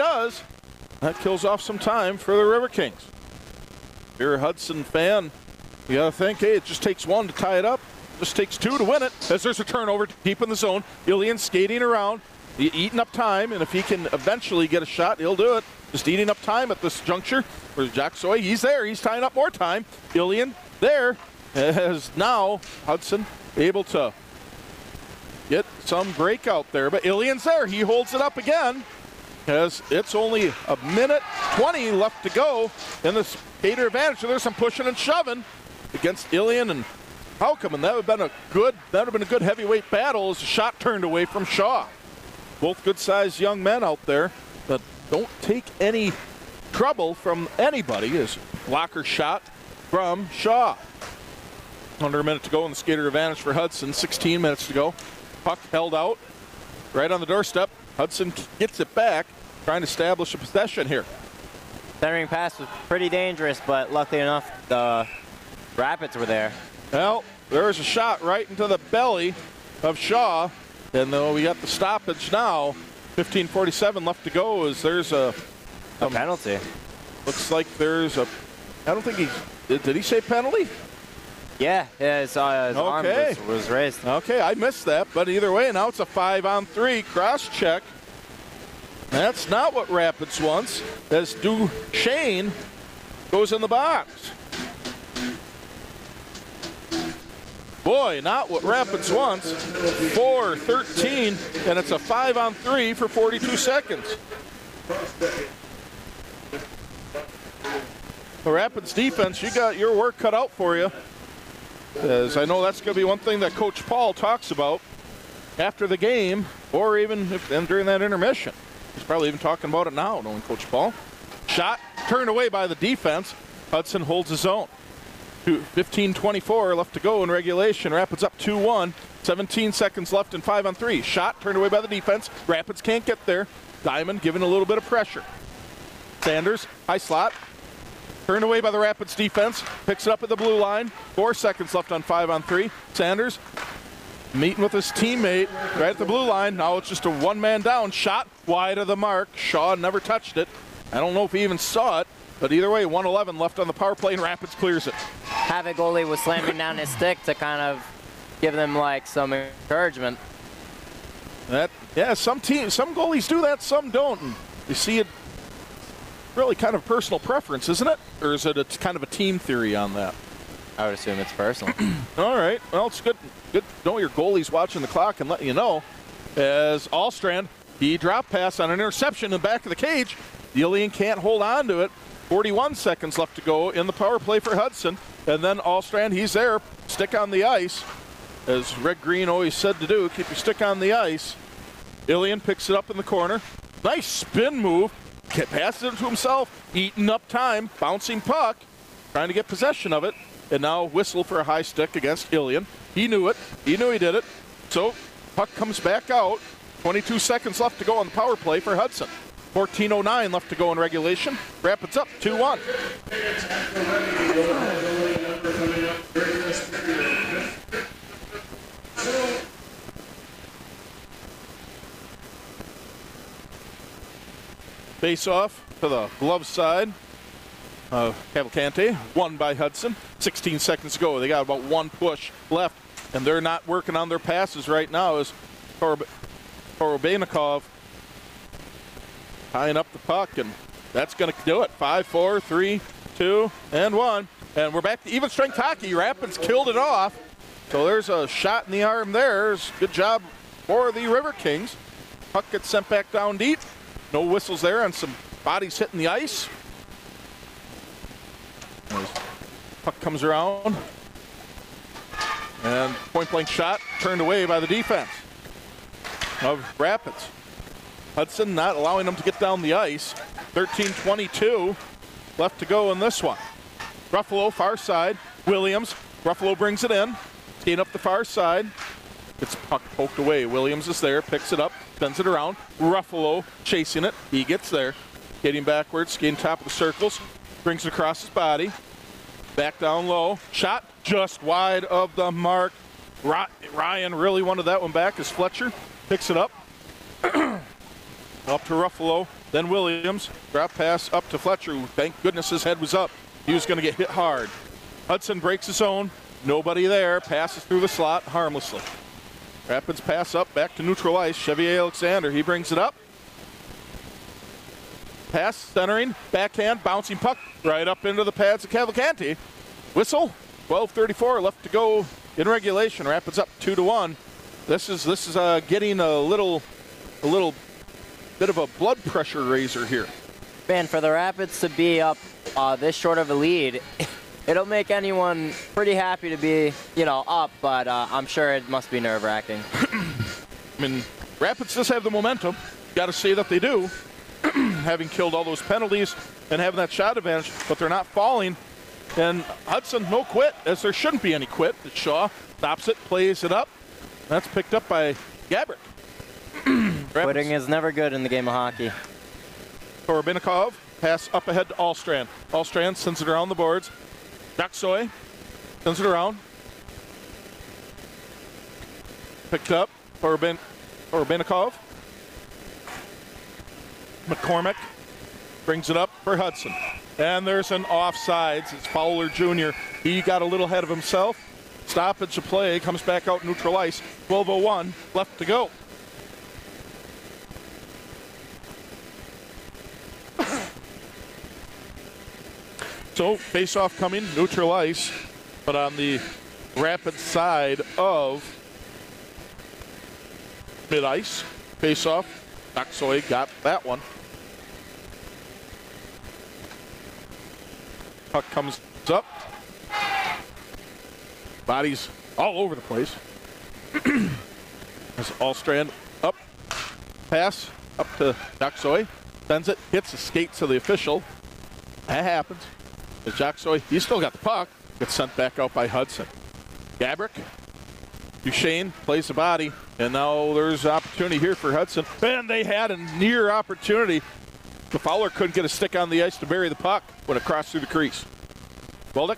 does. That kills off some time for the River Kings. If you're a Hudson fan, you got to think, hey, it just takes one to tie it up. Just takes two to win it. As there's a turnover deep in the zone. Ilian skating around, eating up time, and if he can eventually get a shot, he'll do it. Just eating up time at this juncture. Where's Jack Soy? He's there. He's tying up more time. Ilian there. As now Hudson able to get some breakout there. But Ilian's there. He holds it up again. As it's only a minute 20 left to go in the skater advantage. So there's some pushing and shoving against Ilian and Halcom, and that would have been a good heavyweight battle as a shot turned away from Shaw. Both good-sized young men out there that don't take any trouble from anybody. As blocker shot from Shaw. Under a minute to go in the skater advantage for Hudson. 16 minutes to go. Puck held out right on the doorstep. Hudson gets it back, trying to establish a possession here. Centering pass was pretty dangerous, but luckily enough, the Rapids were there. Well, there's a shot right into the belly of Shaw, and though we got the stoppage now, 15:47 left to go. As there's a penalty. Looks like there's a. I don't think he did. He say penalty? Yeah, his arm was raised. Okay, I missed that, but either way, now it's a 5-on-3 cross check. That's not what Rapids wants, as Duchesne goes in the box. Boy, not what Rapids wants. 4-13, and it's a 5-on-3 for 42 seconds. The Rapids defense, you got your work cut out for you. As I know that's going to be one thing that Coach Paul talks about after the game, or even during that intermission. He's probably even talking about it now, knowing Coach Paul. Shot turned away by the defense. Hudson holds his own. 15:24 left to go in regulation. Rapids up 2-1. 17 seconds left and 5-on-3. Shot turned away by the defense. Rapids can't get there. Diamond giving a little bit of pressure. Sanders, high slot. Turned away by the Rapids defense. Picks it up at the blue line. 4 seconds left on 5-on-3. Sanders meeting with his teammate right at the blue line. Now it's just a one-man down. Shot wide of the mark. Shaw never touched it. I don't know if he even saw it. But either way, 1:11 left on the power play, and Rapids clears it. Havoc goalie was slamming down his stick to kind of give them like some encouragement. Some goalies do that, some don't. And you see it really kind of personal preference, isn't it? Or is it kind of a team theory on that? I would assume it's personal. All right. Well, it's good to know your goalie's watching the clock and letting you know. As Allstrand, he drop pass on an interception in the back of the cage. Ilian can't hold on to it. 41 seconds left to go in the power play for Hudson. And then Allstrand, he's there, stick on the ice. As Red Green always said to do, keep your stick on the ice. Ilian picks it up in the corner. Nice spin move. Passes it to himself, eating up time, bouncing puck, trying to get possession of it. And now whistle for a high stick against Ilian. He knew it. He knew he did it. So puck comes back out. 22 seconds left to go on the power play for Hudson. 14:09 left to go in regulation. Rapids up 2-1. Face off to the glove side of Cavalcante. Won by Hudson. 16 seconds to go. They got about one push left, and they're not working on their passes right now as Korobeynikov tying up the puck, and that's going to do it. 5-4, 3, 2, and 1. And we're back to even strength hockey. Rapids killed it off. So there's a shot in the arm there. Good job for the River Kings. Puck gets sent back down deep. No whistles there on some bodies hitting the ice. Puck comes around. And point-blank shot turned away by the defense of Rapids. Hudson not allowing them to get down the ice. 13:22 left to go in this one. Ruffalo, far side. Williams. Ruffalo brings it in. Skating up the far side. Gets puck poked away. Williams is there, picks it up, sends it around. Ruffalo chasing it. He gets there. Skating backwards, skating top of the circles. Brings it across his body. Back down low. Shot just wide of the mark. Ryan really wanted that one back as Fletcher picks it up. Up to Ruffalo. Then Williams, drop pass up to Fletcher, who, thank goodness his head was up. He was going to get hit hard. Hudson breaks his own. Nobody there. Passes through the slot harmlessly. Rapids pass up back to neutral ice. Chevier Alexander, he brings it up. Pass, centering, backhand, bouncing puck right up into the pads of Cavalcanti. Whistle, 12:34 left to go in regulation. Rapids up 2-1. This is getting a little bit of a blood pressure raiser here. Man, for the Rapids to be up this short of a lead, it'll make anyone pretty happy to be, up, but I'm sure it must be nerve-wracking. I mean, Rapids just have the momentum. Got to say that they do, having killed all those penalties and having that shot advantage, but they're not falling. And Hudson, no quit, as there shouldn't be any quit. It's Shaw stops it, plays it up. That's picked up by Gabrick. Quitting is never good in the game of hockey. Korobinnikov, pass up ahead to Allstrand. Allstrand sends it around the boards. Daksoy sends it around. Picked up. Korobinnikov. McCormick brings it up for Hudson. And there's an offsides. It's Fowler Jr. He got a little ahead of himself. Stoppage of play. Comes back out neutral ice. 12:01 left to go. So, face-off coming, neutral ice, but on the Rapid side of mid-ice. Face-off, Daksoy got that one. Puck comes up. Bodies all over the place. As Allstrand up, pass up to Daksoy, sends it, hits the skates of the official. That happens. As Daksoy, he's still got the puck, gets sent back out by Hudson. Gabrick, Duchesne plays the body, and now there's opportunity here for Hudson. And they had a near opportunity. The Fowler couldn't get a stick on the ice to bury the puck when it crossed through the crease. Weldick.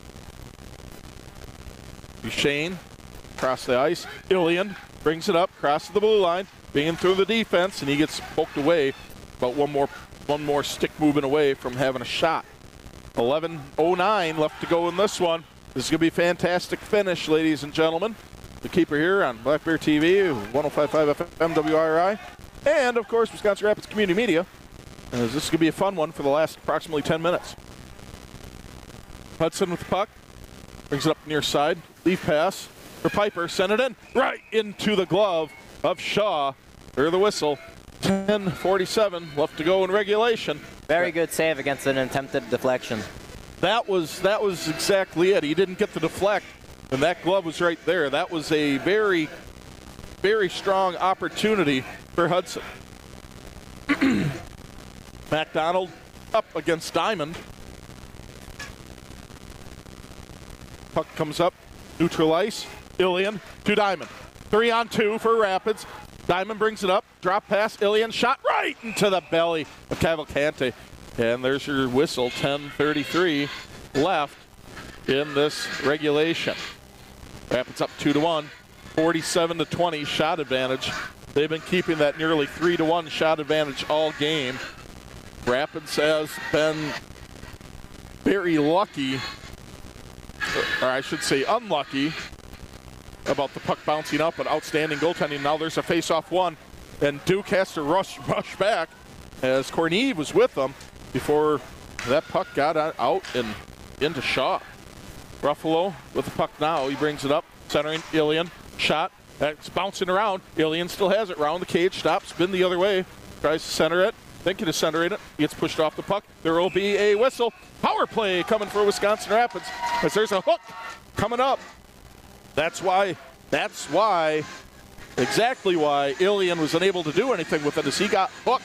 Duchesne across the ice. Ilian brings it up, crosses the blue line, being through the defense, and he gets poked away. About one more stick movement away from having a shot. 11:09 left to go in this one. This is going to be a fantastic finish, ladies and gentlemen. The keeper here on Black Bear TV, 105.5 FM WRI, and of course Wisconsin Rapids Community Media. This is going to be a fun one for the last approximately 10 minutes. Hudson with the puck, brings it up near side, leaf pass for Piper, send it in, right into the glove of Shaw. Hear the whistle. 10:47 left to go in regulation. Very good save against an attempted deflection. That was exactly it. He didn't get the deflect, and that glove was right there. That was a very, very strong opportunity for Hudson. MacDonald up against Diamond. Puck comes up, neutral ice. Ilian to Diamond. 3-on-2 for Rapids. Diamond brings it up, drop pass, Ilian shot right into the belly of Cavalcanti. And there's your whistle, 10:33 left in this regulation. Rapids up 2-1, 47-20 shot advantage. They've been keeping that nearly 3-1 shot advantage all game. Rapids has been very lucky, or I should say unlucky, about the puck bouncing up, but outstanding goaltending. Now there's a face-off one, and Duke has to rush back as Corneve was with them before that puck got out and into Shaw. Ruffalo with the puck now. He brings it up, centering Ilian. Shot. That's bouncing around. Ilian still has it. Round the cage. Stops. Spin the other way. Tries to center it. Thinking of centering it. Gets pushed off the puck. There will be a whistle. Power play coming for Wisconsin Rapids as there's a hook coming up. That's why, exactly why Ilian was unable to do anything with it, as he got hooked.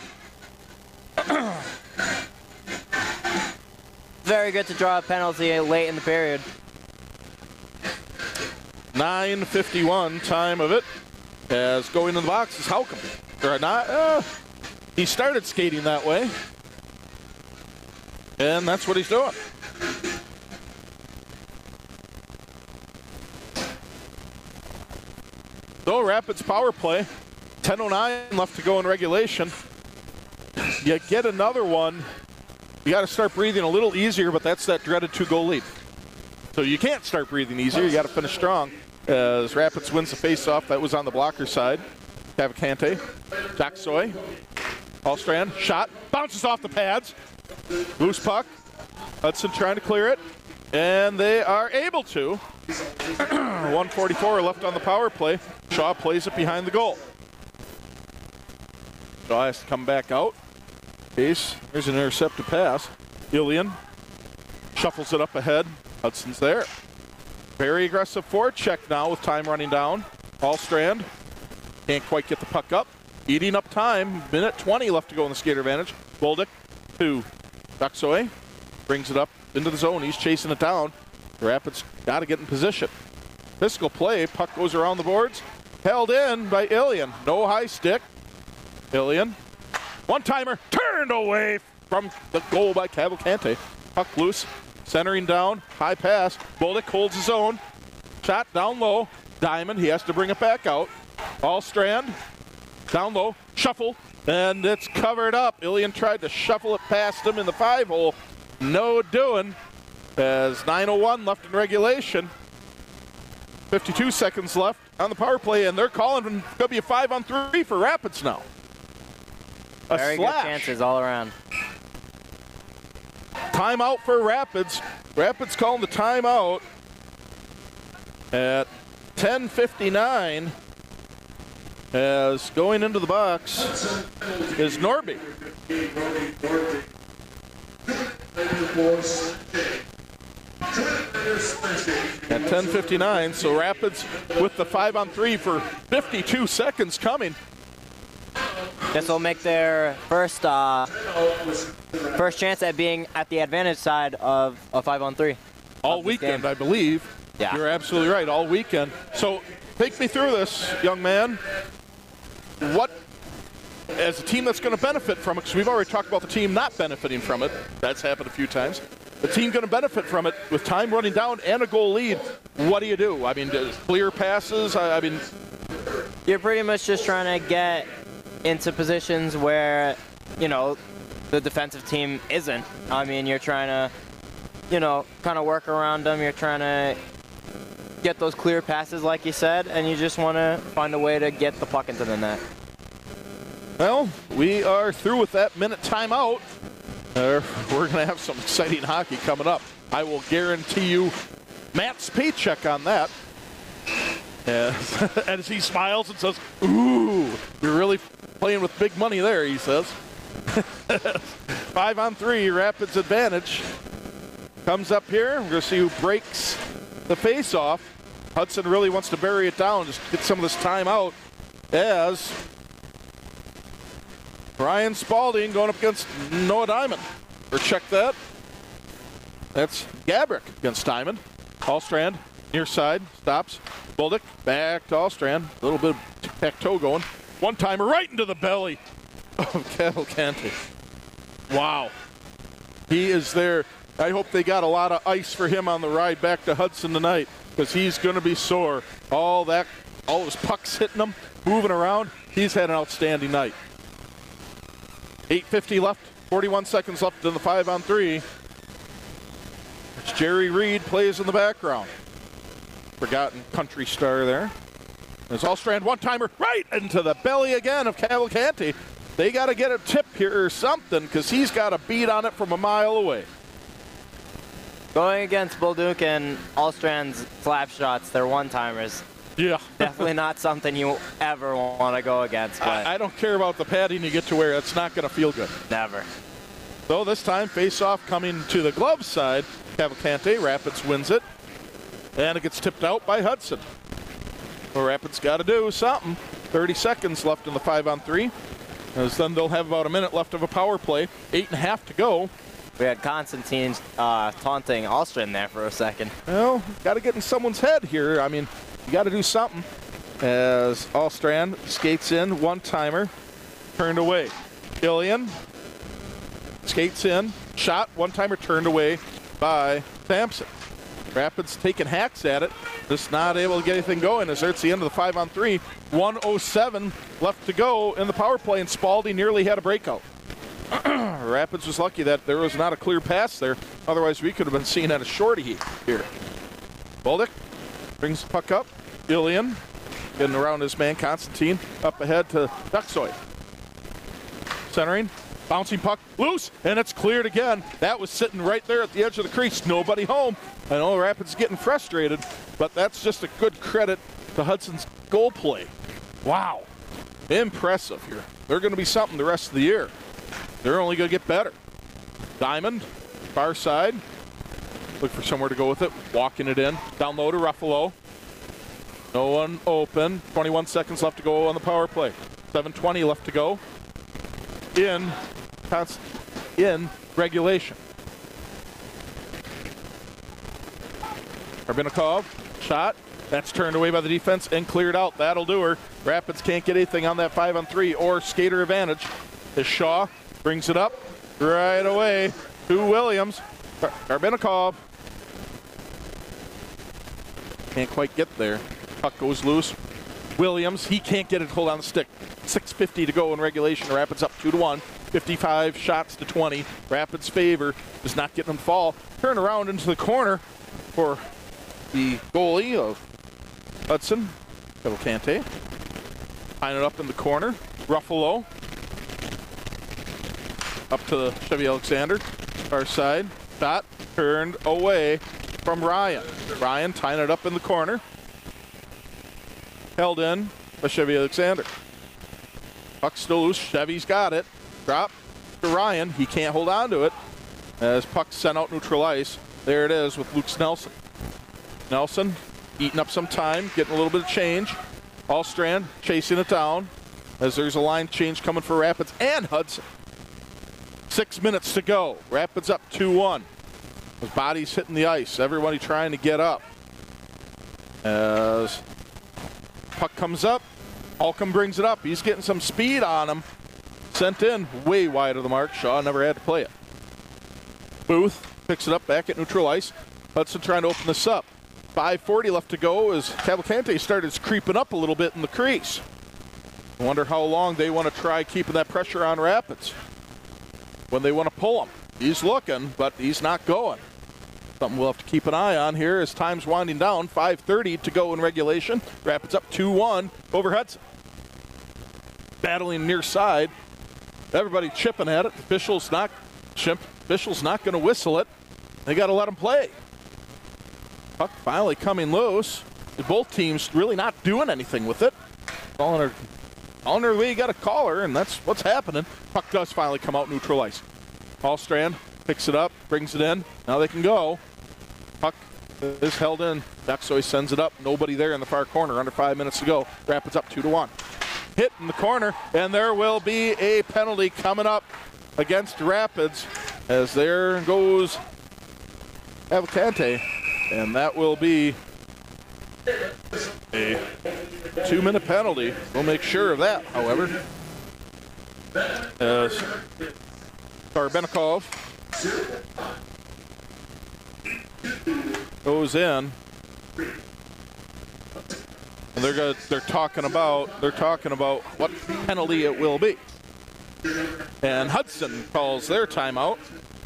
Very good to draw a penalty late in the period. 9:51 time of it, as going in the box is Haucom. Or not, he started skating that way, and that's what he's doing. So Rapids power play, 10:09 left to go in regulation. you get another one, you got to start breathing a little easier, but that's that dreaded 2-goal lead. So you can't start breathing easier. You got to finish strong. As Rapids wins the faceoff, that was on the blocker side. Cavalcante, Doxoy, Allstrand, shot, bounces off the pads. Loose puck. Hudson trying to clear it, and they are able to. 1:44 left on the power play. Shaw plays it behind the goal. Shaw has to come back out. Case, there's an intercepted pass. Ilian shuffles it up ahead. Hudson's there. Very aggressive forecheck now with time running down. Allstrand can't quite get the puck up. Eating up time. Minute 20 left to go in the skater advantage. Bolduc to Doxoy. Brings it up into the zone. He's chasing it down. The Rapids got to get in position. Physical play. Puck goes around the boards. Held in by Ilian. No high stick. Ilian. One-timer. Turned away from the goal by Cavalcante. Puck loose. Centering down. High pass. Bolduc holds his own. Shot down low. Diamond. He has to bring it back out. Allstrand. Down low. Shuffle. And it's covered up. Ilian tried to shuffle it past him in the 5-hole. No doing. As 9:01 left in regulation. 52 seconds left on the power play, and they're calling going to be a 5-on-3 for Rapids now. Very good chances all around. Timeout for Rapids. Rapids calling the timeout at 10:59. As going into the box is Norby. At 10:59, so Rapids with the 5-on-3 for 52 seconds coming. This will make their first chance at being at the advantage side of a 5-on-3. All weekend, I believe. Yeah. You're absolutely right, all weekend. So take me through this, young man. What, as a team that's going to benefit from it, because we've already talked about the team not benefiting from it. That's happened a few times. The team going to benefit from it with time running down and a goal lead. What do? I mean, clear passes? I mean, you're pretty much just trying to get into positions where, you know, the defensive team isn't. I mean, you're trying to, you know, kind of work around them. You're trying to get those clear passes, like you said, and you just want to find a way to get the puck into the net. Well, we are through with that minute timeout. We're going to have some exciting hockey coming up. I will guarantee you Matt's paycheck on that. As he smiles and says, "Ooh, you're really playing with big money there," he says. 5-on-3, Rapids advantage. Comes up here. We're going to see who breaks the face-off. Hudson really wants to bury it down, just get some of this time out, as Brian Spalding going up against Noah Diamond. Or check that. That's Gabrick against Diamond. Allstrand, near side, stops. Bolduc, back to Allstrand. A little bit of tic-tac-toe going. One-timer right into the belly of Cavalcante. Wow. He is there. I hope they got a lot of ice for him on the ride back to Hudson tonight, because he's going to be sore. All those pucks hitting him, moving around. He's had an outstanding night. 8:50 left, 41 seconds left in the 5-on-3. It's Jerry Reed plays in the background. Forgotten country star there. There's Allstrand, one-timer right into the belly again of Cavalcante. They got to get a tip here or something, because he's got a beat on it from a mile away. Going against Bolduc and Allstrand's slap shots, they're one-timers. Yeah. Definitely not something you ever want to go against. But I don't care about the padding you get to wear. It's not going to feel good. Never. So this time, face-off coming to the glove side. Cavalcante, Rapids wins it. And it gets tipped out by Hudson. So Rapids got to do something. 30 seconds left in the 5-on-3. As then they'll have about a minute left of a power play. 8.5 to go. We had Constantine taunting Allstrand there for a second. Well, got to get in someone's head here. I mean, you got to do something. As Allstrand skates in, one-timer, turned away. Ilian skates in, shot, one-timer turned away by Sampson. Rapids taking hacks at it, just not able to get anything going as it's the end of the 5-on-3. 1:07 left to go in the power play, and Spalding nearly had a breakout. Rapids was lucky that there was not a clear pass there. Otherwise, we could have been seen at a shorty here. Bolduc brings the puck up. Ilian getting around his man, Constantine, up ahead to Duxoy. Centering, bouncing puck, loose, and it's cleared again. That was sitting right there at the edge of the crease. Nobody home. I know Rapids getting frustrated, but that's just a good credit to Hudson's goal play. Wow. Impressive here. They're going to be something the rest of the year. They're only going to get better. Diamond, far side. Look for somewhere to go with it. Walking it in. Down low to Ruffalo. No one open. 21 seconds left to go on the power play. 7:20 left to go. In regulation. Arbinikov, shot. That's turned away by the defense and cleared out. That'll do her. Rapids can't get anything on that 5-on-3 or skater advantage. As Shaw brings it up right away to Williams. Arbinikov. Can't quite get there. Puck goes loose. Williams, he can't get it hold on the stick. 6:50 to go in regulation. Rapids up 2-1. 55 shots to 20. Rapids favor is not getting them fall. Turn around into the corner for the goalie of Hudson, Cavalcante. Tying it up in the corner. Ruffalo. Up to Chevy Alexander. Far side. Shot turned away from Ryan. Ryan tying it up in the corner. Held in by Chevy Alexander. Puck still loose. Chevy's got it. Drop to Ryan. He can't hold on to it. As puck sent out neutral ice. There it is with Luke Nelson. Nelson eating up some time, getting a little bit of change. Allstrand chasing it down as there's a line change coming for Rapids and Hudson. 6 minutes to go. Rapids up 2-1. His body's hitting the ice. Everybody trying to get up. As puck comes up, Holcomb brings it up. He's getting some speed on him. Sent in way wide of the mark. Shaw never had to play it. Booth picks it up back at neutral ice. Hudson trying to open this up. 5:40 left to go as Cavalcante started creeping up a little bit in the crease. I wonder how long they want to try keeping that pressure on Rapids when they want to pull him. He's looking, but he's not going. Something we'll have to keep an eye on here as time's winding down. 5:30 to go in regulation. Rapids up 2-1 over Hudson. Battling near side. Everybody chipping at it. Official's not going to whistle it. They got to let him play. Puck finally coming loose. Both teams really not doing anything with it. Calling her the way you got to call her, and that's what's happening. Puck does finally come out neutral ice. Hallstrand picks it up, brings it in. Now they can go. Puck is held in. Duxoy sends it up. Nobody there in the far corner. Under 5 minutes to go. Rapids up 2-1. Hit in the corner, and there will be a penalty coming up against Rapids as there goes Cavalcante, and that will be a 2-minute penalty. We'll make sure of that, however. As Arbinikov goes in, and they're talking about what penalty it will be. And Hudson calls their timeout.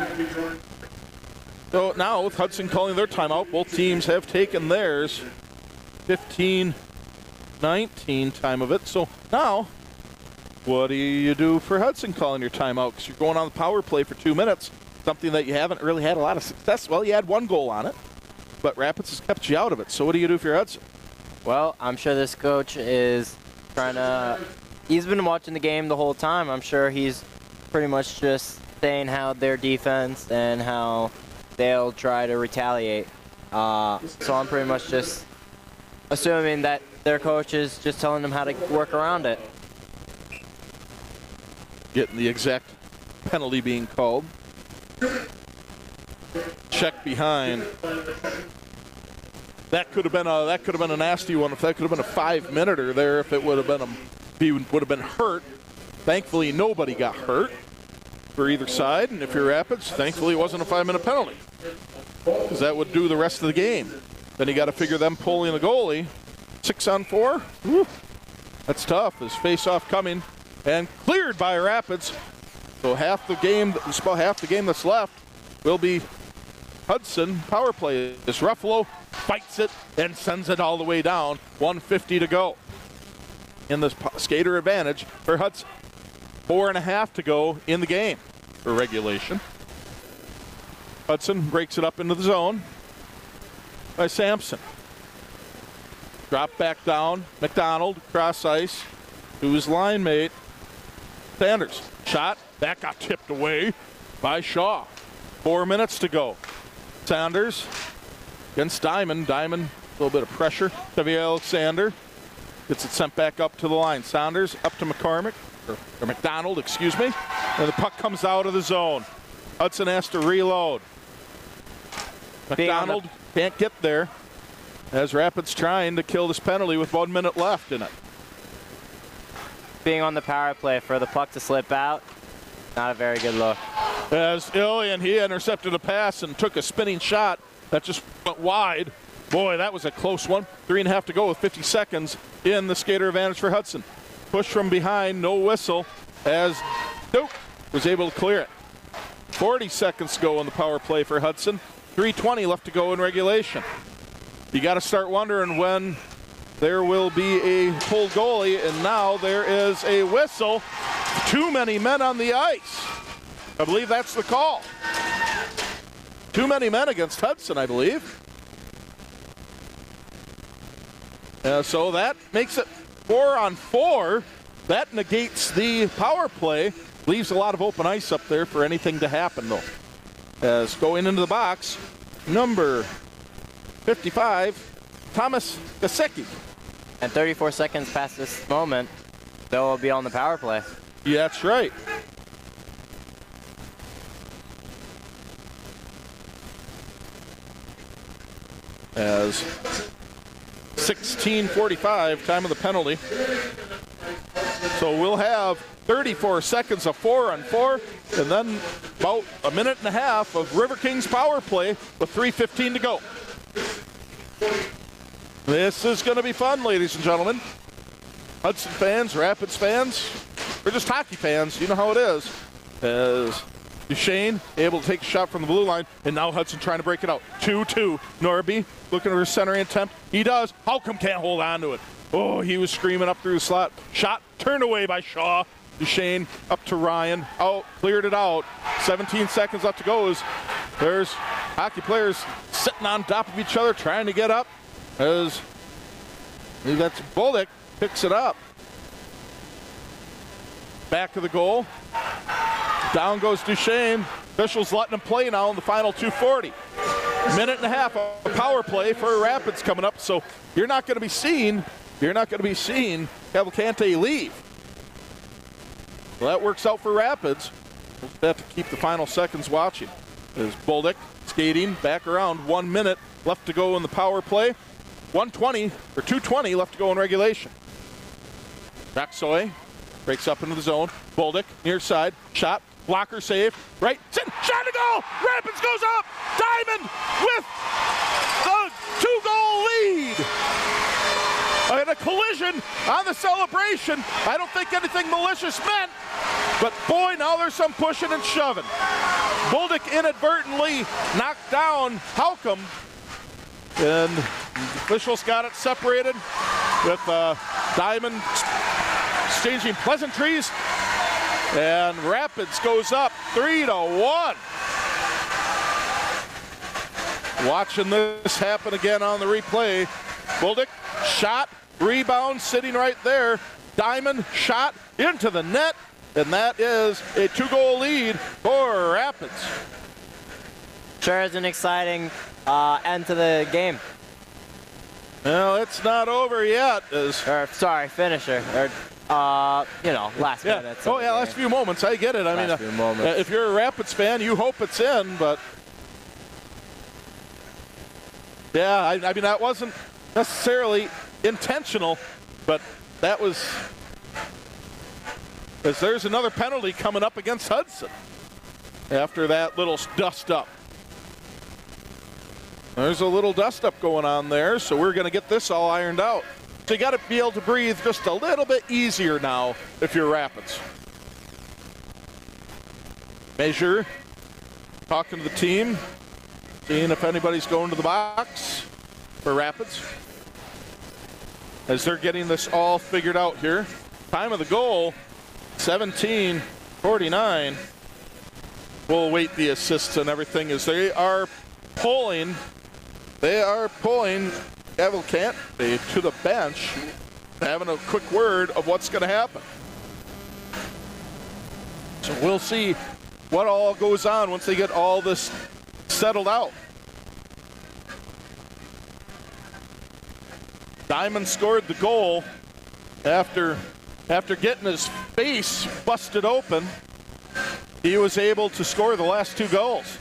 So now with Hudson calling their timeout, both teams have taken theirs. 15-19 time of it. So now, what do you do for Hudson calling your timeout? Because you're going on the power play for 2 minutes, something that you haven't really had a lot of success. Well, you had one goal on it, but Rapids has kept you out of it. So what do you do for your Hudson? Well, I'm sure this coach is trying to, he's been watching the game the whole time. I'm sure he's pretty much just saying how their defense and how they'll try to retaliate. So I'm pretty much just assuming that their coach is just telling them how to work around it. Getting the exact penalty being called. Check behind. That could have been a nasty one. If that could have been a 5-minute there, if it would have been he would have been hurt. Thankfully, nobody got hurt for either side. And if you're Rapids, thankfully it wasn't a 5-minute penalty, because that would do the rest of the game. Then you got to figure them pulling the goalie. 6-on-4. Woo. That's tough. As face-off coming and cleared by Rapids. So half the game, about half the game that's left, will be Hudson power play. As Ruffalo fights it and sends it all the way down. 1:50 to go. In the skater advantage for Hudson. 4.5 to go in the game for regulation. Hudson breaks it up into the zone by Sampson. Drop back down. McDonald cross ice to his line mate Sanders. Shot. That got tipped away by Shaw. 4 minutes to go. Sanders against Diamond. Diamond, a little bit of pressure. Xavier Alexander gets it sent back up to the line. Saunders up to McCormick, or McDonald, excuse me. And the puck comes out of the zone. Hudson has to reload. McDonald can't get there as Rapids trying to kill this penalty with 1 minute left in it. Being on the power play for the puck to slip out, not a very good look. As Ilian, he intercepted a pass and took a spinning shot that just went wide. Boy, that was a close one. 3.5 to go with 50 seconds in the skater advantage for Hudson. Push from behind, no whistle, as Duke was able to clear it. 40 seconds to go in the power play for Hudson. 3:20 left to go in regulation. You got to start wondering when there will be a pull goalie, and now there is a whistle. Too many men on the ice. I believe that's the call. Too many men against Hudson, I believe. So that makes it 4-on-4. That negates the power play. Leaves a lot of open ice up there for anything to happen, though. As going into the box, number 55, Thomas Gasecki. And 34 seconds past this moment, they'll be on the power play. Yeah, that's right. As 16:45, time of the penalty. So we'll have 34 seconds of 4-on-4, and then about a minute and a half of River Kings power play with 3:15 to go. This is going to be fun, ladies and gentlemen. Hudson fans, Rapids fans, or just hockey fans, you know how it is. As Duchesne able to take a shot from the blue line, and now Hudson trying to break it out. 2-2. Norby looking for a centering attempt. He does. Halcomb can't hold on to it. Oh, he was screaming up through the slot. Shot turned away by Shaw. Duchesne up to Ryan. Out, cleared it out. 17 seconds left to go. As there's hockey players sitting on top of each other trying to get up. As that's Bolduc picks it up. Back of the goal. Down goes Duchesne. Officials letting him play now in the final 2:40. Minute and a half of power play for Rapids coming up. So you're not going to be seeing Cavalcante leave. Well, that works out for Rapids. We'll have to keep the final seconds watching. There's Bolduc skating back around. 1 minute left to go in the power play. 2:20 left to go in regulation. Raksoy breaks up into the zone. Bolduc near side. Shot. Blocker save. Right. Shot to goal. Rapids goes up. Diamond with the 2-goal lead. And a collision on the celebration. I don't think anything malicious meant. But boy, now there's some pushing and shoving. Bolduc inadvertently knocked down Halcomb. And officials got it separated with Diamond exchanging pleasantries. And Rapids goes up 3-1. Watching this happen again on the replay. Bolduc shot, rebound sitting right there. Diamond shot into the net. And that is a 2-goal lead for Rapids. Sure is an exciting end to the game. Well, it's not over yet. Finisher. Last minutes. Oh, yeah, last few moments. I get it. I mean, if you're a Rapids fan, you hope it's in, but yeah, I mean, that wasn't necessarily intentional, but that was, because there's another penalty coming up against Hudson after that little dust up. There's a little dust up going on there, so we're going to get this all ironed out. So you got to be able to breathe just a little bit easier now if you're Rapids. Measure, talking to the team, seeing if anybody's going to the box for Rapids. As they're getting this all figured out here. Time of the goal, 17:49. We'll await the assists and everything as they are pulling Cavalcante to the bench, having a quick word of what's going to happen. So we'll see what all goes on once they get all this settled out. Diamond scored the goal after getting his face busted open. He was able to score the last 2 goals.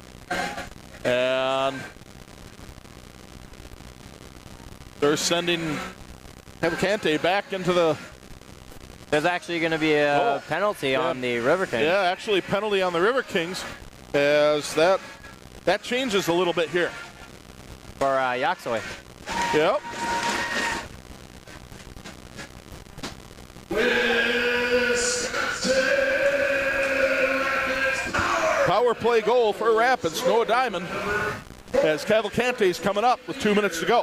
And they're sending Cavalcante back into the... There's actually going to be a penalty on the River Kings. Yeah, actually penalty on the River Kings, as that changes a little bit here. For Yaxoy. Yep. Power play goal for Rapids, Noah Diamond, as Cavalcante's coming up with 2 minutes to go.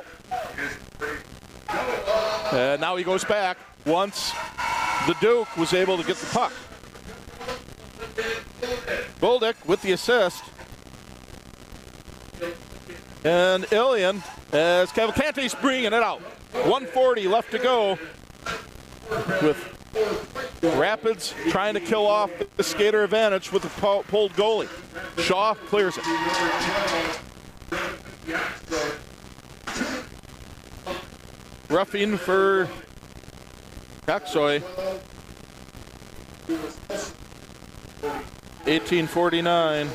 And now he goes back once the Duke was able to get the puck. Goldick with the assist. And Ilian as Cavalcante's bringing it out. 1:40 left to go, with Rapids trying to kill off the skater advantage with the pulled goalie. Shaw clears it. Roughing for Yaxoy. 18:49.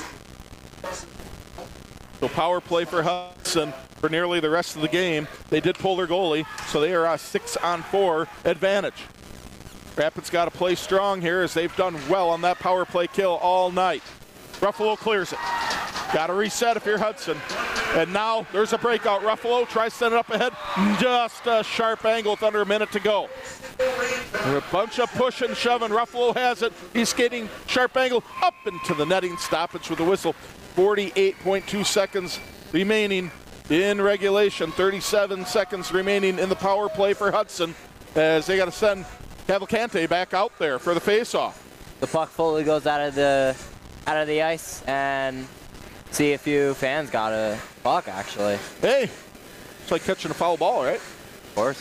So power play for Hudson for nearly the rest of the game. They did pull their goalie, so they are a 6-on-4 advantage. Rapids got to play strong here, as they've done well on that power play kill all night. Ruffalo clears it. Got to reset if you're Hudson. And now there's a breakout. Ruffalo tries to send it up ahead. Just a sharp angle with under a minute to go. A bunch of push and shoving. Ruffalo has it. He's skating sharp angle up into the netting. Stoppage with a whistle. 48.2 seconds remaining in regulation. 37 seconds remaining in the power play for Hudson, as they got to send Cavalcante back out there for the face-off. The puck fully goes out of the ice, and see a few fans got a puck actually. Hey, it's like catching a foul ball, right? Of course.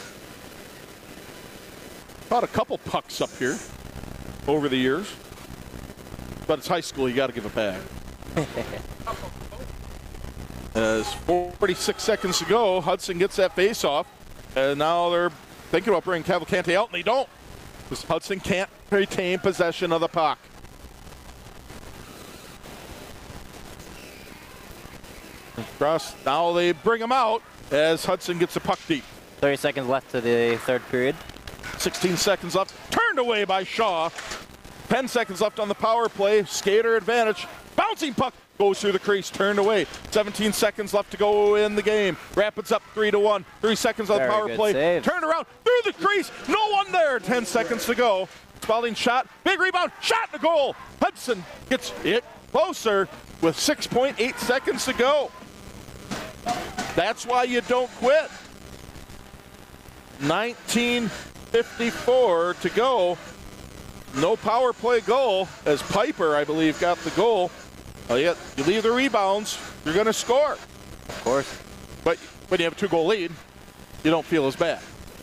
Caught a couple pucks up here over the years, but it's high school, you got to give it back. As 46 seconds to go, Hudson gets that face-off, and now they're thinking about bringing Cavalcante out, and they don't, because Hudson can't retain possession of the puck. Now they bring him out as Hudson gets the puck deep. 30 seconds left to the third period. 16 seconds left. Turned away by Shaw. 10 seconds left on the power play. Skater advantage. Bouncing puck goes through the crease. Turned away. 17 seconds left to go in the game. Rapids up 3-1. 3 seconds on the power play. Save. Turned around through the crease. No one there. 10 seconds to go. Spalding shot. Big rebound. Shot in the goal. Hudson gets it closer with 6.8 seconds to go. That's why you don't quit. 19:54 to go. No power play goal, as Piper, I believe, got the goal. You leave the rebounds, you're going to score. Of course. But when you have a 2-goal lead, you don't feel as bad.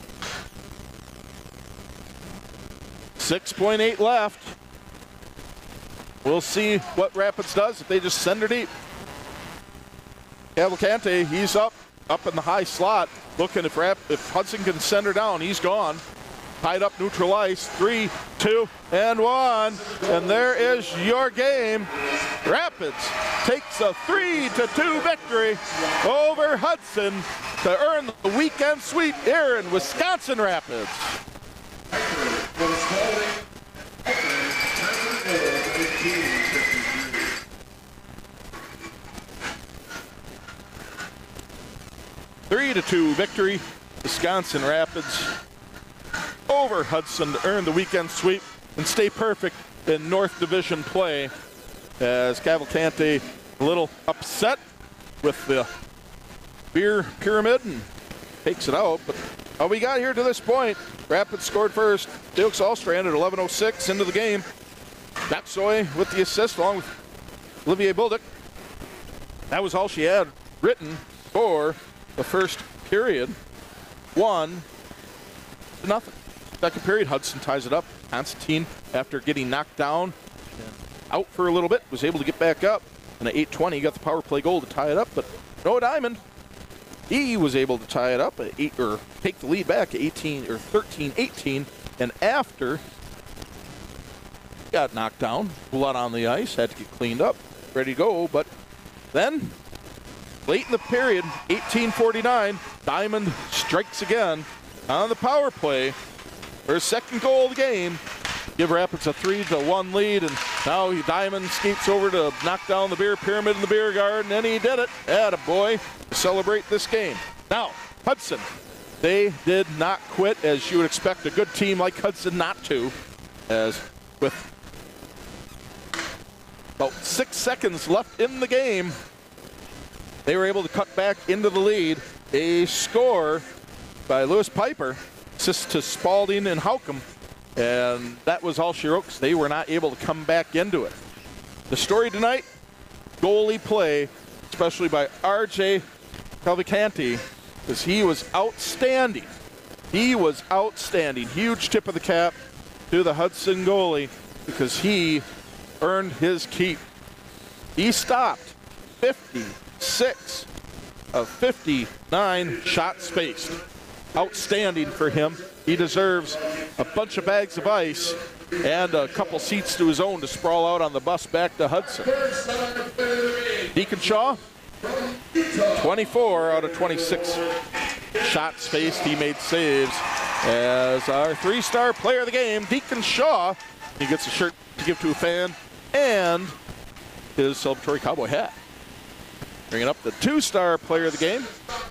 6.8 left. We'll see what Rapids does if they just send her deep. Cavalcante, he's up in the high slot, looking if Hudson can send her down. He's gone. Tied up neutral ice. 3, 2, and 1. And there is your game. Rapids takes a 3-2 victory over Hudson to earn the weekend sweep here in Wisconsin Rapids. (3-2) victory, Wisconsin Rapids over Hudson to earn the weekend sweep and stay perfect in North Division play. as Cavalcante a little upset with the beer pyramid and takes it out. But all we got here to this point, Rapids scored first. Felix Ahlstrand at 11:06 into the game. Batsoy with the assist along with Olivier Buldick. That was all she had written for the first period. 1-0. Second period, Hudson ties it up. Constantine, after getting knocked down and out for a little bit, was able to get back up. And at 8:20, got the power play goal to tie it up. But Noah Diamond, he was able to tie it up at take the lead back at 13-18. And after he got knocked down, blood on the ice, had to get cleaned up, ready to go. But then, late in the period, 18:49, Diamond strikes again on the power play for his second goal of the game. Give Rapids a 3-1 lead, and now Diamond skates over to knock down the beer pyramid in the beer garden, and he did it. Attaboy, to celebrate this game. Now, Hudson, they did not quit, as you would expect a good team like Hudson not to, as with about 6 seconds left in the game, they were able to cut back into the lead. A score by Lewis Piper, assist to Spalding and Haucom, and that was all she wrote, because they were not able to come back into it. The story tonight, goalie play, especially by R.J. Cavalcante, because he was outstanding. He was outstanding. Huge tip of the cap to the Hudson goalie, because he earned his keep. He stopped 56 of 59 shots spaced. Outstanding for him. He deserves a bunch of bags of ice and a couple seats to his own to sprawl out on the bus back to Hudson. Deacon Shaw, 24 out of 26 shots spaced. He made saves as our 3-star player of the game, Deacon Shaw. He gets a shirt to give to a fan and his celebratory cowboy hat. Bringing up the 2-star player of the game.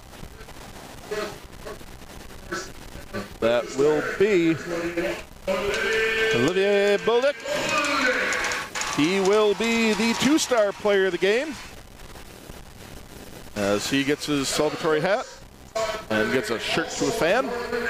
That will be Olivier Buldick. He will be the 2-star player of the game as he gets his celebratory hat and gets a shirt to a fan.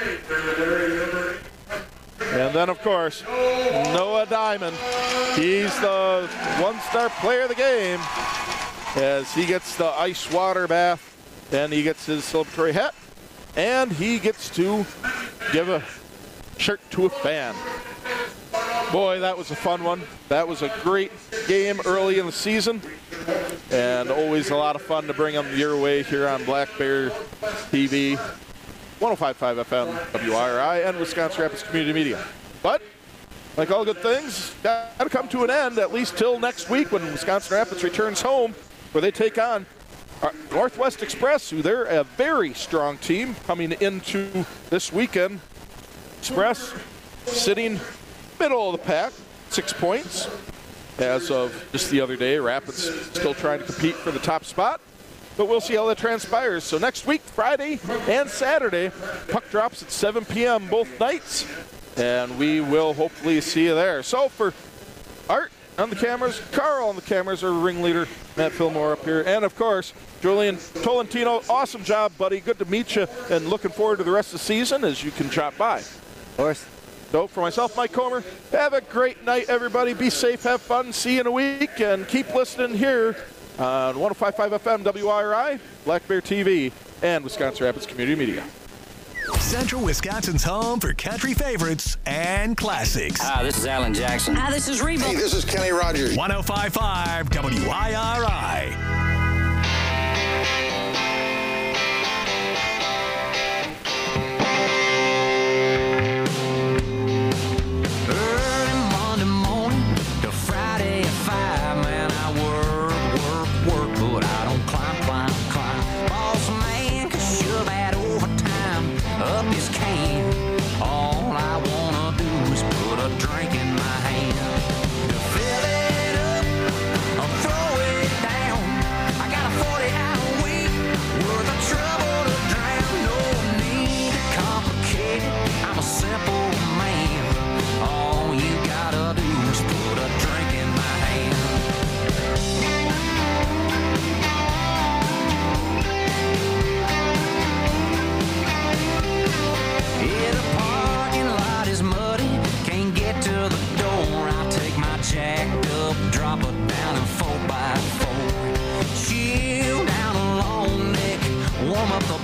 And then, of course, Noah Diamond. He's the 1-star player of the game as he gets the ice water bath and he gets his celebratory hat and he gets to give a shirt to a fan. Boy, that was a fun one. That was a great game early in the season and always a lot of fun to bring them your way here on Black Bear TV. 105.5 FM, WIRI, and Wisconsin Rapids Community Media. But, like all good things, got to come to an end, at least till next week when Wisconsin Rapids returns home, where they take on Northwest Express, who they're a very strong team coming into this weekend. Express sitting middle of the pack, 6 points. As of just the other day, Rapids still trying to compete for the top spot. But we'll see how that transpires. So next week, Friday and Saturday, puck drops at 7 p.m. both nights. And we will hopefully see you there. So for Art on the cameras, Carl on the cameras, our ringleader, Matt Fillmore up here. And of course, Julian Tolentino, awesome job, buddy. Good to meet you and looking forward to the rest of the season as you can drop by. Of course. So for myself, Mike Comer, have a great night, everybody. Be safe, have fun, see you in a week, and keep listening here on 105.5 FM WIRI, Black Bear TV, and Wisconsin Rapids Community Media. Central Wisconsin's home for country favorites and classics. Hi, this is Alan Jackson. Hi, this is Reba. Hey, this is Kenny Rogers. 105.5 WIRI.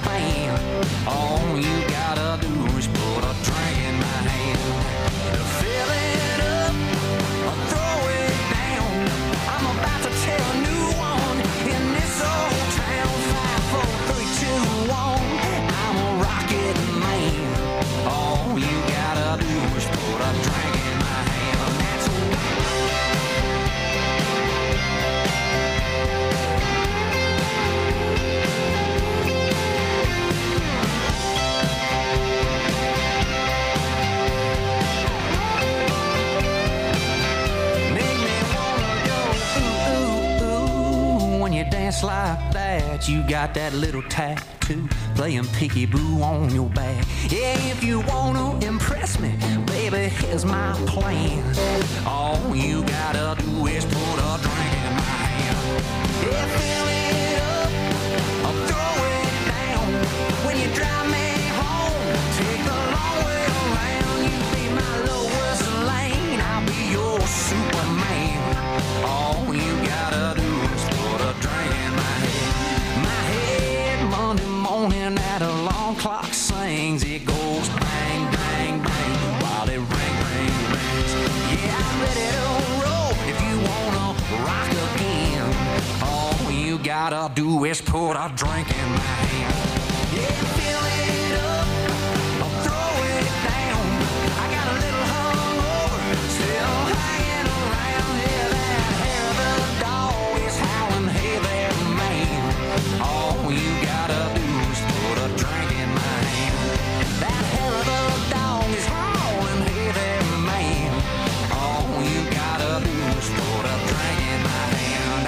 fan. All you gotta do is put a drink in my hand. Fill it up or throw it down. I'm about to tell a new one in this old town. 5, 4, 3, 2, 1. I'm a rocket man. All you gotta do is put a drink in my hand. That's like that, you got that little tattoo playing peekaboo on your back. Yeah, if you wanna impress me, baby, here's my plan. All you gotta do is put a drink in my hand. Yeah, fill it up or throw it down. When you drive me home, take the long way around. You be my lowest lane, I'll be your Superman. All you gotta do is put a drink in my head. My head Monday morning at a long clock sings. It goes bang, bang, bang while it ring, ring, rings. Yeah, I'm ready to roll if you wanna rock again. All you gotta do is put a drink in my hand. Yeah, fill it up or throw it down. I got a little hungover, still hanging around. Yeah, that hair of the dog is howling, hey there, man. All you gotta do is put a drink in my hand. That hair of the dog is howling, hey there, man. All you gotta do is put a drink in my hand.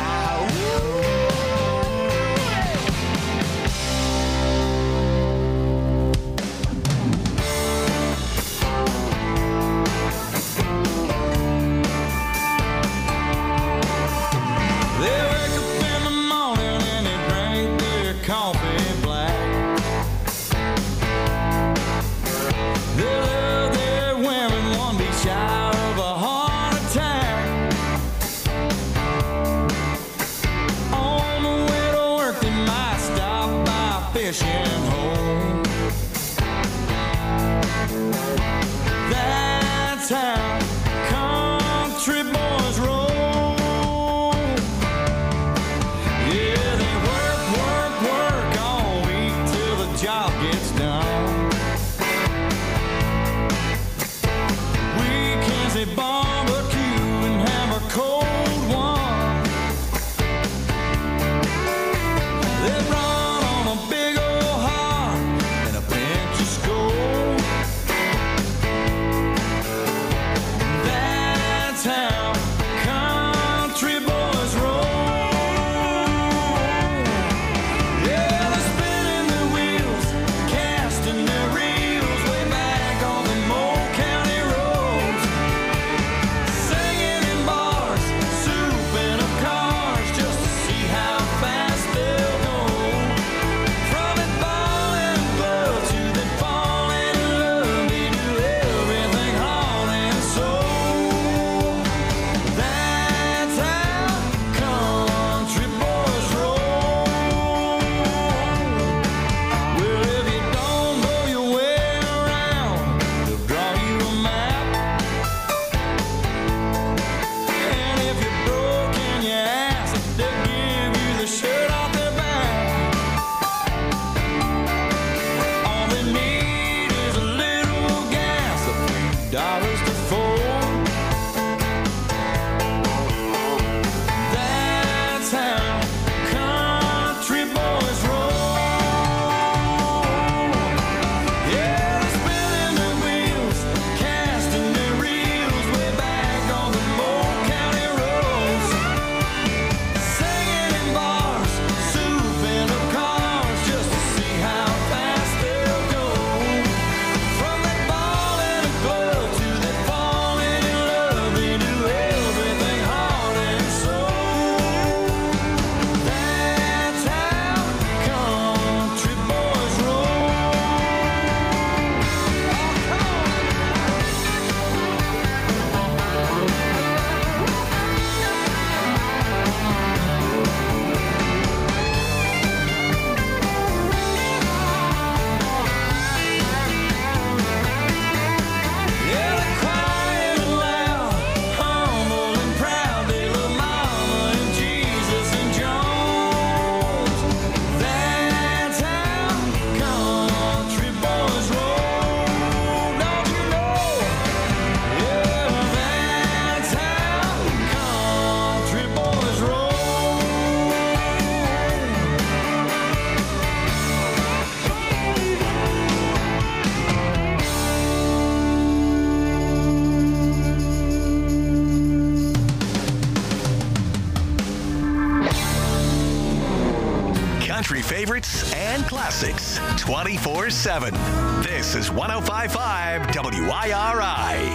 country favorites and classics 24/7. This is 105.5 WIRI.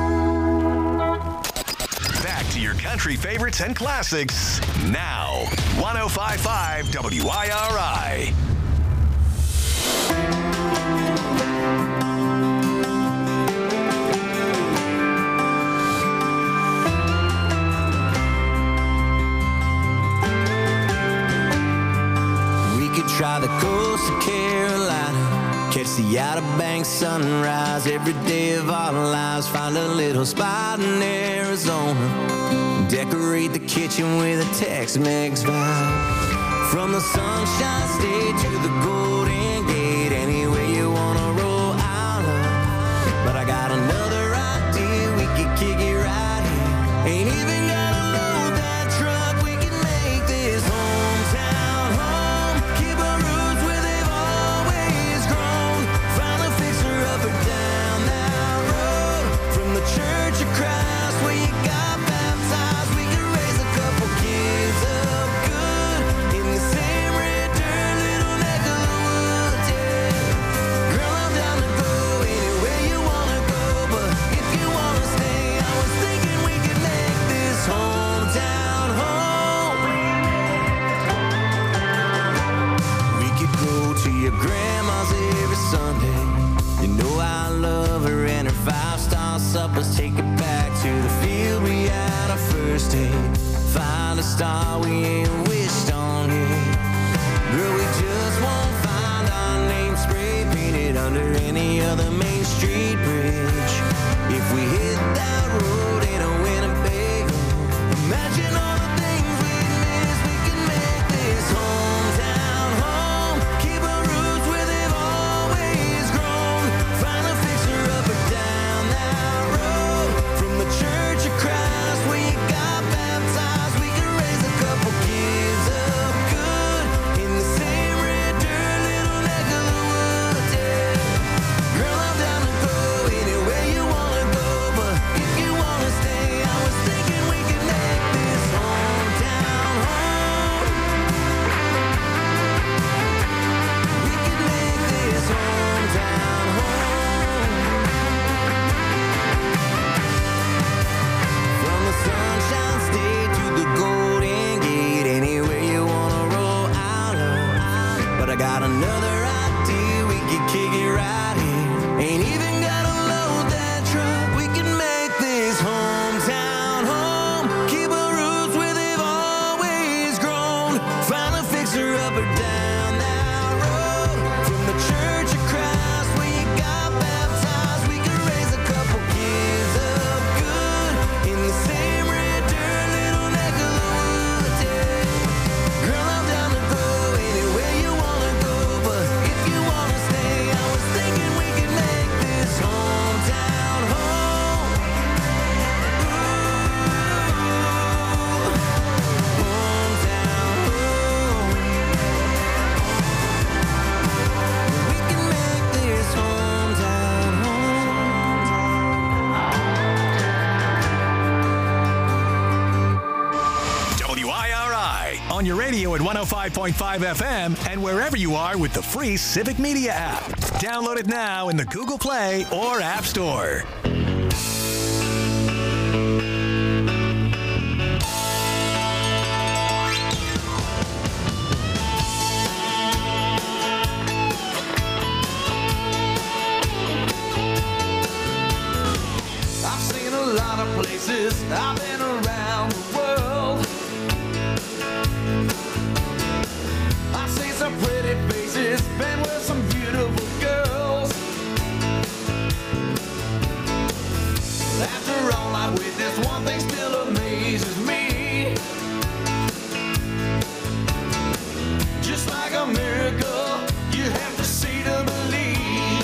Back to your country favorites and classics now. 105.5 WIRI. Try the coast of Carolina, catch the Outer Banks sunrise every day of our lives. Find a little spot in Arizona, decorate the kitchen with a Tex-Mex vibe. From the Sunshine State to the Golden Gate, anywhere you wanna roll out of. But I got another idea, we could kick it right here. Ain't even gotta load that truck, we can make this hometown home. Keep our roots where they've always grown. Find a fixer up or down that road. From the Church of Christ where you got baptized, we can raise a couple kids up good in the same red dirt little neck of the woods, yeah. Girl, I'm down to go anywhere you wanna go, but if you wanna stay, I was thinking we could make this hometown home. We could go to your grandma's every Sunday. You know I love her and her 5-star suppers. Take it back to the field we had our first date. Find a star we ain't wished on yet. Girl, we just won't find our name spray painted under any other Main Street bridge. If we hit that road in a Winnebago, imagine all the things we'd miss. We can make this hometown home. Keep our roots where they've always grown. Find a fixer up or down that road. From the Church of Christ where you got baptized, we can raise a couple kids up good in the same red dirt little neck of the woods, yeah. Girl, I'm down to go anywhere you wanna go, but if you wanna stay, I was thinking we could make this hometown home. We could make this hometown home. From the Sunshine State to the Golden Gate, anywhere you wanna roll out of. But I got another idea, we could kick it right here. Ain't even gotta load that truck, we can make this hometown home. Keep our roots where they've always grown. Find a fixer up or down that road. From the Church of Christ where you got baptized, we can raise a couple kids up good in the same red dirt little neck of the woods, yeah. Girl, I'm down to go anywhere you wanna go, but if you wanna stay, I was thinking we could make this hometown home. Hometown home. We can make this hometown home. WIRI on your radio at 105.5 FM and wherever you are with the free Civic Media app. Download it now in the Google Play or App Store. I've seen a lot of places, I've been around the world. I've seen some pretty faces, been with some beautiful girls. After all I witnessed, one thing still amazes me. Just like a miracle, you have to see to believe.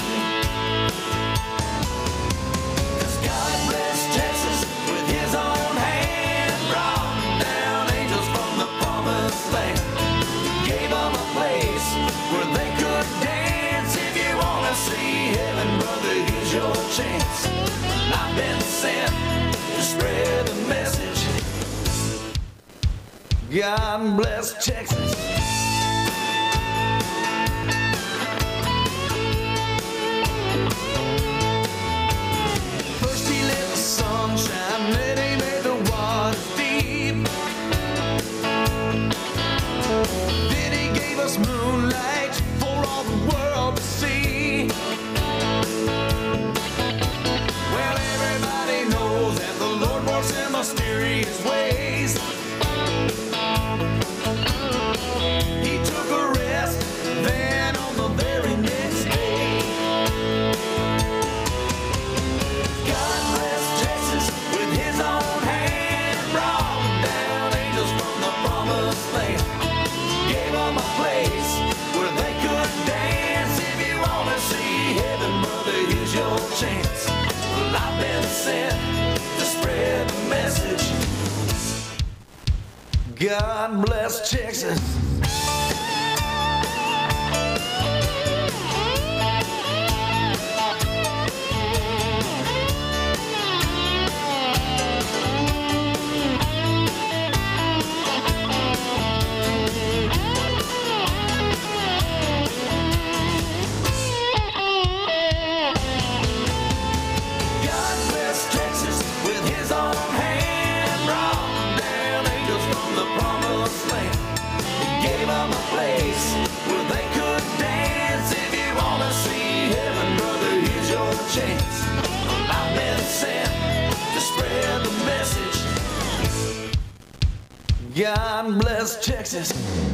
'Cause God bless Texas with his own hand, brought down angels from the promised land, gave them a place where they could dance. If you wanna see heaven, brother, here's your chance. I've been sent to spread the message. God bless Texas. promised land. Gave them a place where they could dance. If you wanna see heaven, brother, here's your chance. Well, I've been sent to spread the message. God bless Texas. I've been sent to spread the message. God bless Texas.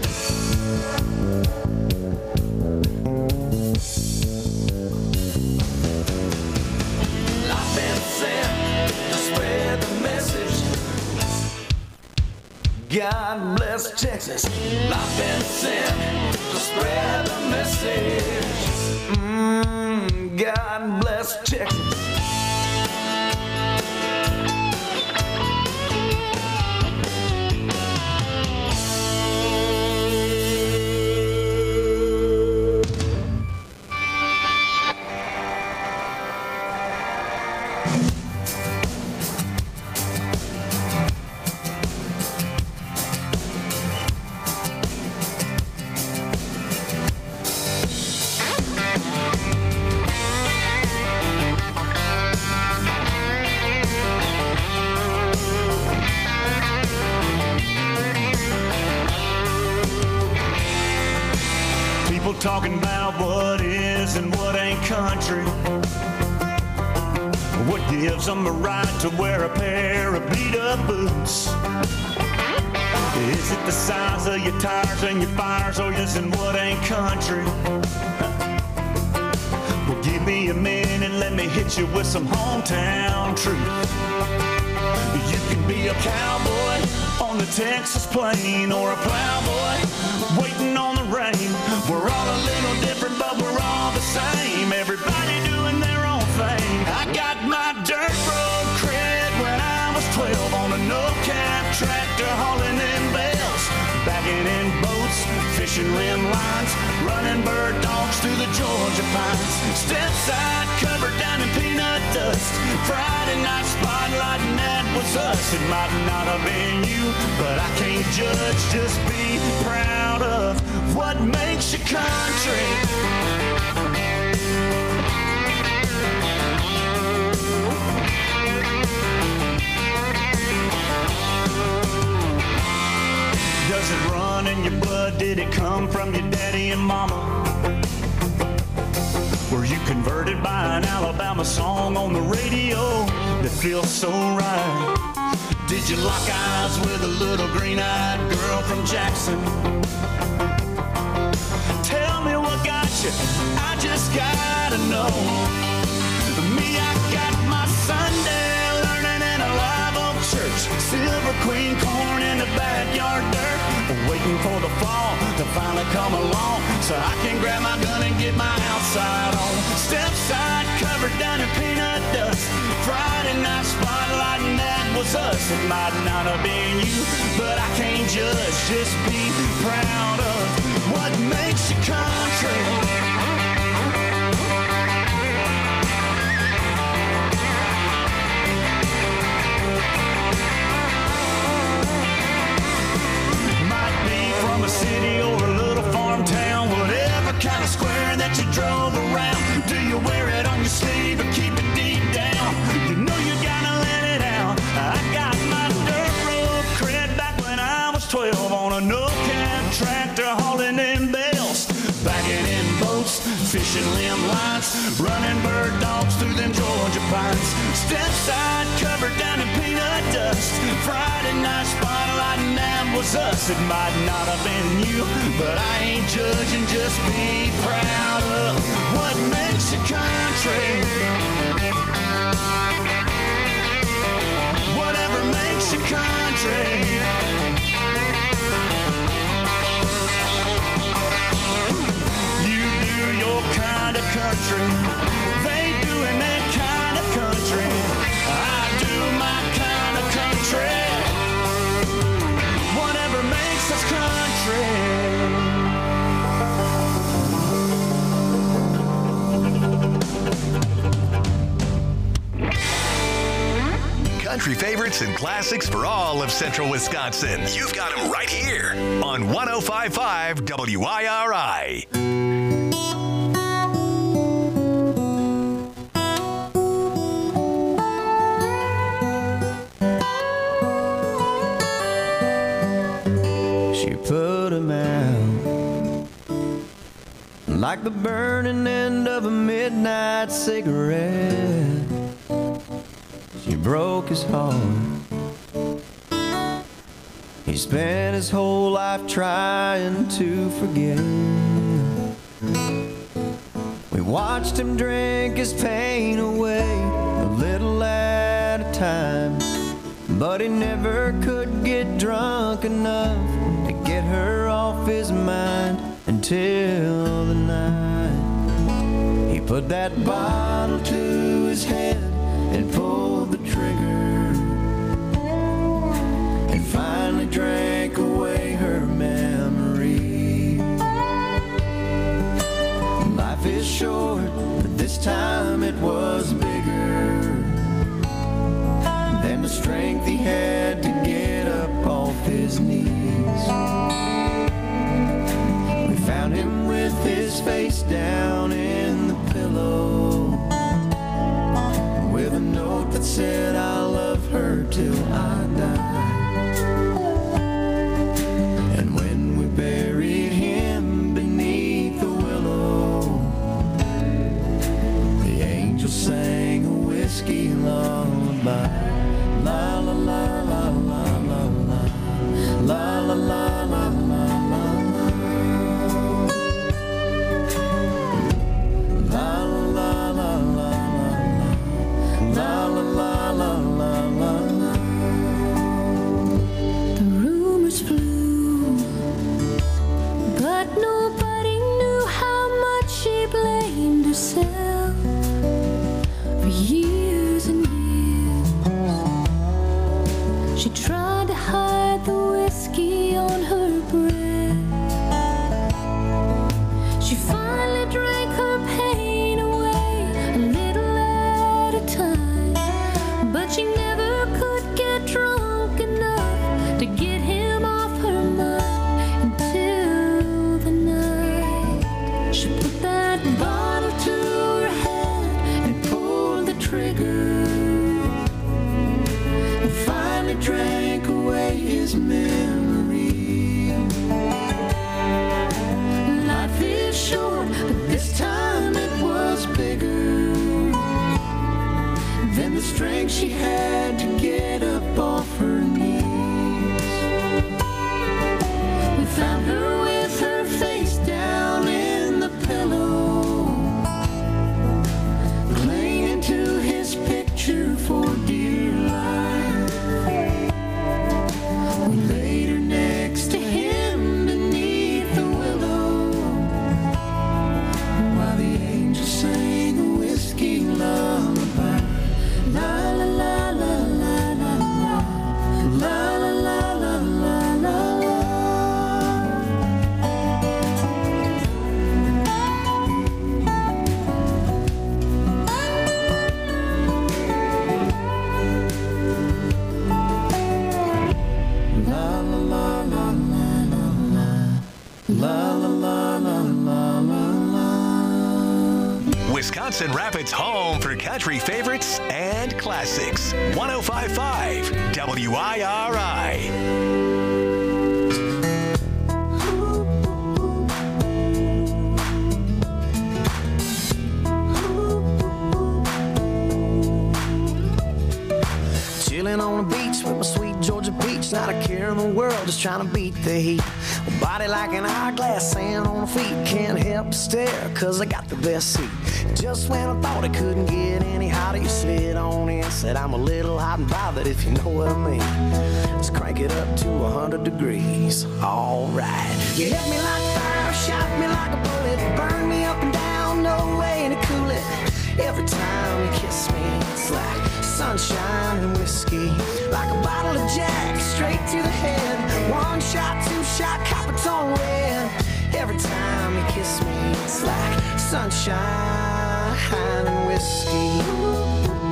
I've been sent to spread the message. God bless Texas. I've been sent to spread the message. God bless Texas. Talking about what is and what ain't country. What gives them a right to wear a pair of beat-up boots? Is it the size of your tires and your fires, or is it what ain't country? Well, give me a minute, let me hit you with some hometown truth. You can be a cowboy on the Texas plain, or a plowboy waiting on the rain. We're all a little different, but we're all the same. Everybody doing their own thing. I got my dirt road cred when I was 12 on a no-cap tractor hauling in bales, bagging in boats, fishing rim lines, running bird dogs through the Georgia pines. Step side covered down in peanut dust. Friday night spotlight, and that was us. It might not have been you, but I can't judge. Just be proud of what makes you country. Does it run in your blood? Did it come from your daddy and mama? Were you converted by an Alabama song on the radio that feels so right? Did you lock eyes with a little green-eyed girl from Jackson? Tell me what got you, I just gotta know. Me, I got my Sunday learning in a live oak church. Silver Queen corn in the backyard dirt. Waiting for the fall to finally come along, so I can grab my gun and get my outside on. Step side covered down in peanut dust. Friday night spotlight, and that was us. It might not have been you, but I can't judge. Just be proud of what makes you country. From a city or a little farm town, whatever kind of square that you drove around. Do you wear it on your sleeve or keep it deep down? You know you gotta let it out. I got my dirt road cred back when I was 12 on a no-cab tractor hauling in bales, bagging in boats, fishing limb lines, running bird dogs through them Georgia pines. Step side covered down in peanut dust. Friday night spotlight, and that was us. It might not have been you, but I ain't judging. Just be proud of what makes you country. Whatever makes you country. country. They doing that kind of country. I do my kind of country. Whatever makes us country. Country favorites and classics for all of Central Wisconsin. You've got them right here on 105.5 WIRI. She put him out like the burning end of a midnight cigarette. She broke his heart. He spent his whole life trying to forget. We watched him drink his pain away, a little at a time. But he never could get drunk enough to get her off his mind until the night he put that bottle to his head and pulled the trigger and finally drank away her memory. Life is short, but this time it was bigger than the strength he had to get up off his knees. We found him with his face down in the pillow, with a note that said, I'll love her till I die. And when we buried him beneath the willow, the angel sang a whiskey lullaby. La la la la la la la, la la la la la la. La la la la la la, la la la la la la. The rumors flew, but nobody knew how much she blamed herself for years and years. She tried to hide the whiskey on her breath. She finally drank her pain away, a little at a time. But she never could get drunk enough to get him off her mind until the night she put that bottle to her head and pulled the trigger and finally drank away his memory. Life is short, but this time it was bigger than the strength she had to get up off her knees. We found her with her face down in the pillow, clinging to his picture for dear life. We laid her next to him beneath the willow, while the angel sang a whiskey lullaby. La la la la la la la, la la la la la la. La la la la la la la, la la la la la la la. Wisconsin Rapids' home for country favorites and classics. 105.5 WIRI. Chilling on the beach with my sweet Georgia peach, not a care in the world, just trying to beat the heat. A body like an hourglass, sand on the feet, can't help but stare, cause I got the best seat. Just when I thought it couldn't get any hotter, you slid on in, said I'm a little hot and bothered, if you know what I mean. Let's crank it up to 100 degrees, alright. You hit me like fire, shot me like a bullet, burned me up and down, no way in a Kool-Aid. Every time you kiss me, it's like sunshine and whiskey. Like a bottle of Jack straight to the head. One shot, two shot, Coppertone red. Every time you kiss me, it's like sunshine and whiskey.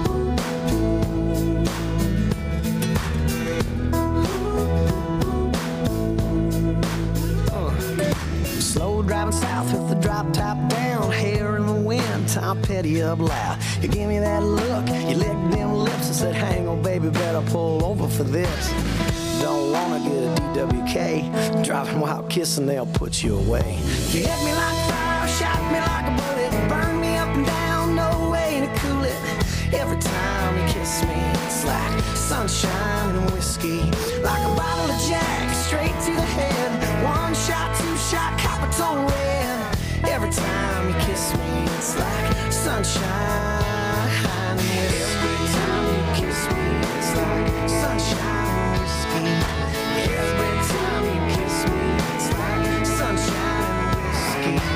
Slow driving south with the drop top down, hair in the wind, Tom Petty up loud. You give me that look, you licked them lips and said, hang on baby, better pull over for this. Don't wanna get a DWK, driving while kissing, they'll put you away. You hit me like fire, shot me like a bullet, burn me up and down, no way to cool it. Every time you kiss me, it's like sunshine and whiskey. Like a bottle of Jack, straight to the head. One shot, two shot, Coppertone red. Every time you kiss me, it's like sunshine and whiskey. Every time you kiss me, it's like sunshine and whiskey. Every time you kiss me, it's like sunshine and whiskey.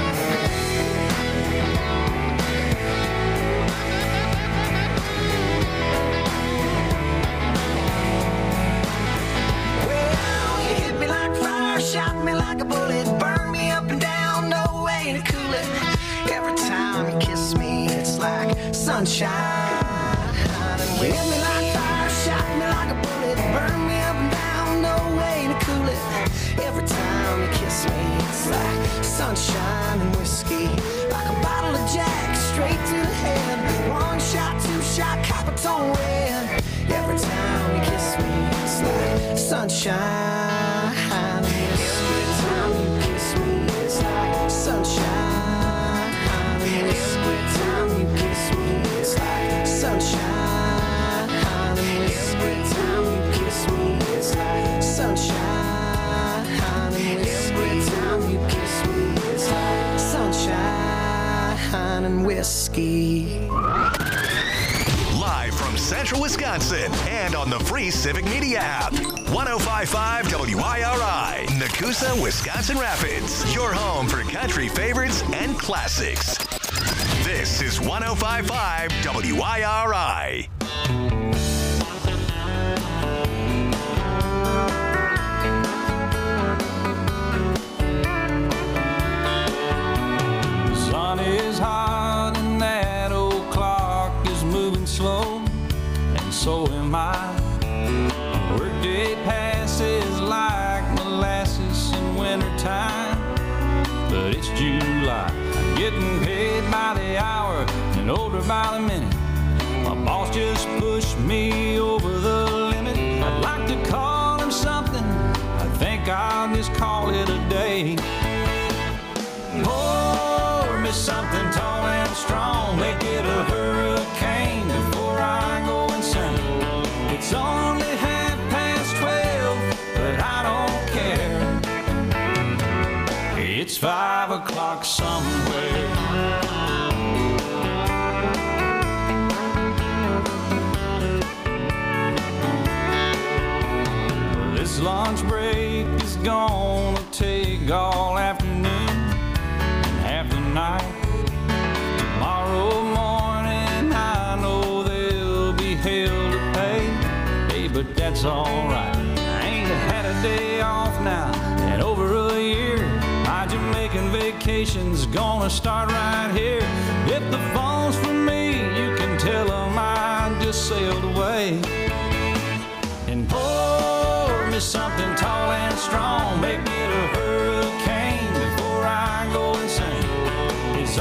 Shot me like a bullet, burn me up and down, no way to cool it. Every time you kiss me, it's like sunshine. You hit me like fire, shot me like a bullet, burn me up and down, no way to cool it. Every time you kiss me, it's like sunshine and whiskey. Like a bottle of Jack, straight to the head. One shot, two shot, Coppertone red. Every time you kiss me, it's like sunshine. Sunshine. Every time you kiss me, it's like sunshine. Every time you kiss me, it's like sunshine. Every time you kiss me, it's like sunshine and whiskey. Live from Central Wisconsin and on the free Civic Media app. 105.5 WIRI, Nakusa, Wisconsin Rapids. Your home for country favorites and classics. This is 105.5 WIRI. The sun is hot and that old clock is moving slow, and so am I. Workday passes like molasses in wintertime, but it's July. I'm getting paid by the hour and older by the minute. My boss just pushed me over the limit. I'd like to call him something, I think I'll just call it a day. Pour me something tall and strong, make it a hurricane before I go insane. It's only 12, but I don't care. It's 5 o'clock somewhere. This lunch break is gonna take all afternoon and half the night. Tomorrow morning I know there'll be hell to pay. Hey, but that's alright. I ain't had a day off now in over a year. My Jamaican vacation's gonna start right here. If the phone's for me, you can tell them I just sailed away. And pour me something